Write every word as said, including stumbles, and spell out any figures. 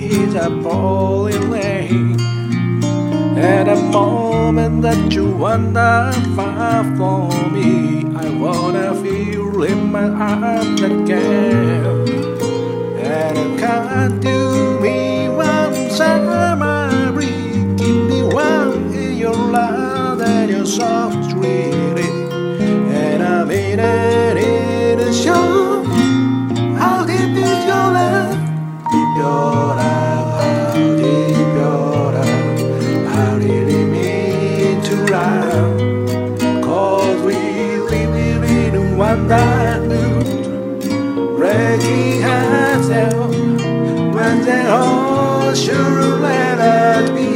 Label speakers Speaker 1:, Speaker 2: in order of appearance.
Speaker 1: is a falling rain. At a moment that you wander far from me, I wanna feel in my arms again. And I can't do me one summer breeze. Keep me warm in your love and your soft sweet. And I'm in it in a show. How deep is your love? Deep your love, how deep your love? How did it mean to love? Cause we live in one that moon, breaking ourselves when they all should let us be.